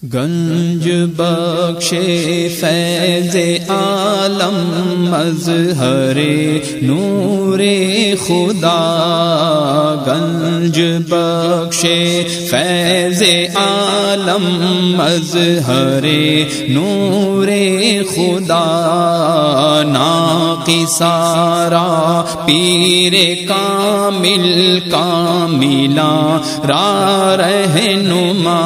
گنج بخش فیض عالم مظہر نور خدا، گنج بخش فیض عالم مظہر نور خدا، ناقصارا پیر کامل کاملا را رہنما،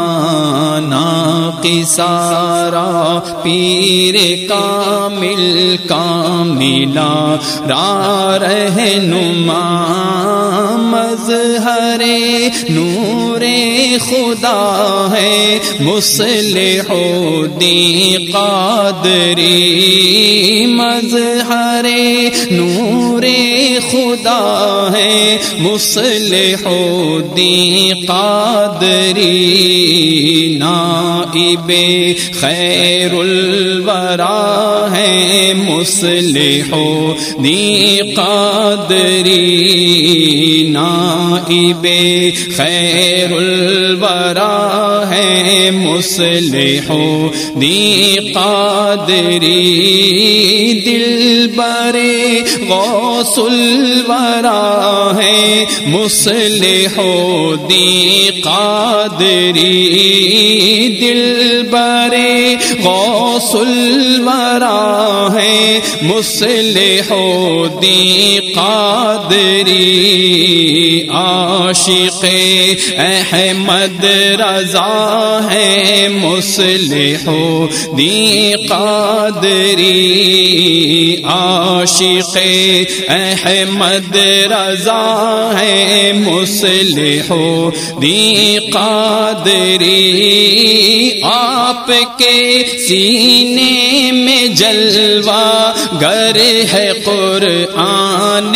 ناقصارا پیر کامل کاملا را رہنما، مظہر نور خدا ہے مصلح الدین قادری، مظہر نور خدا ہے مصلح الدین قادری، نائب خیر الورا ہے مصلح الدین قادری، نائب خیر الورا ہے مصلح الدین قادری، دلبر غوث الورا ہے مصلح الدین قادری، دلبر غوث الورا ہے مصلح الدین قادری، عاشق احمد رضا ہے مصلح الدین قادری، عاشق احمد رضا ہے مصلح الدین قادری، آپ کے سینے میں جلوہ گر ہے قرآن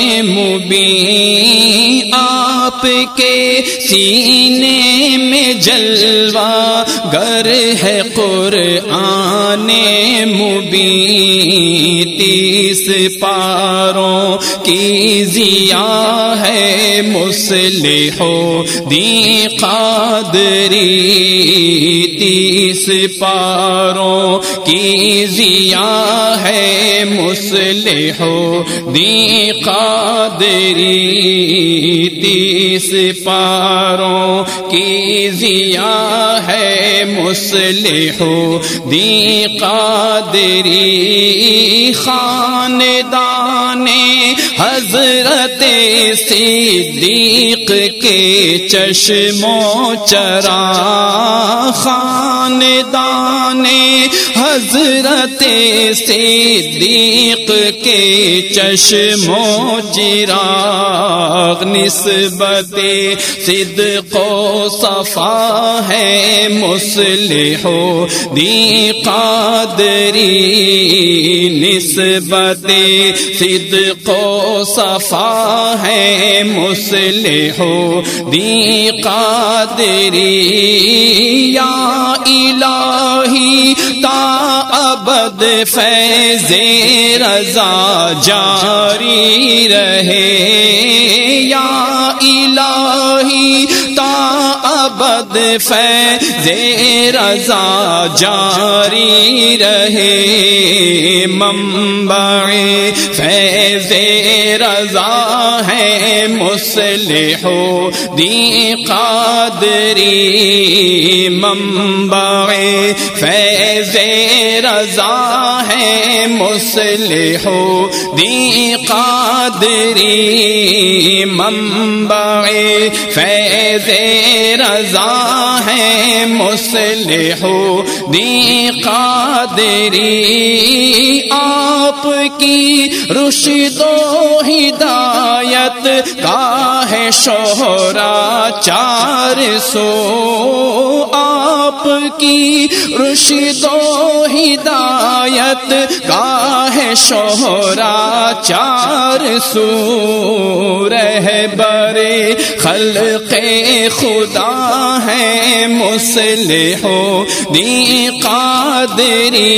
مبین، آپ کے سینے میں جلوہ گر ہے قرآن مبین، 30 پاروں کی ضیاء ہے مصلح الدین قادری، 30 پاروں کی ضیاء ہے مصلح الدین قادری، 30 پاروں کی ضیاء ہے مصلح الدین قادری، خاندان حضرت صدیق کے چشم و چراغ، خاندان حضرت صدیق کے چشم و چراغ، نسبت صدق و صفا ہے مصلح الدین قادری، نسبت صدق و صفا ہے مصلح الدین قادری، یا الہی تا ابد فیض رضا جاری رہے، یا الہی تا ابد فیض رضا جاری رہے، منبع فیض رضا ہے مصلح الدین قادری، منبع فیض رضا ہے مصلح الدین قادری، منبع فیض رضا ہے مصلح الدین قادری، آپ کی رشد و ہدایت کا ہے شہرا 400، آپ کی رشد و ہدایت کا ہے شہرا 400، رہبر خلق خدا ہے مصلح الدین قادری،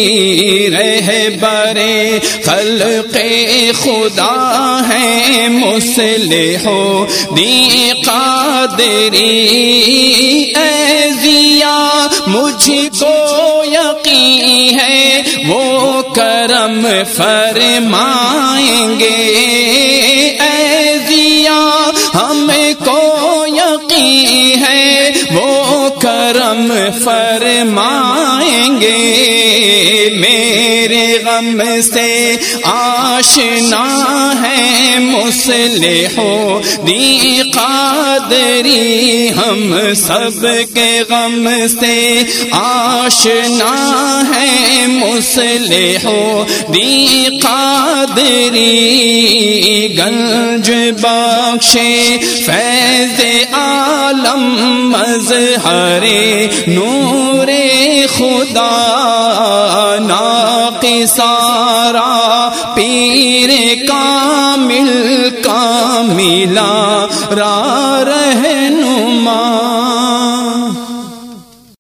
رہبر خلق خدا ہے مصلح الدین قادری، اے ضیاء مجھ کو یقین ہے وہ کرم فرمائیں گے، اے ضیا ہم کو یقین ہے وہ کرم فرمائیں گے، میرے غم سے آشنا ہے مصلح الدین قادری، ہم سب کے غم سے آشنا ہے مصلح الدین قادری، گنج بخش فیض عالم مظہر نور خدا، ناقصارا پیر کامل کاملا را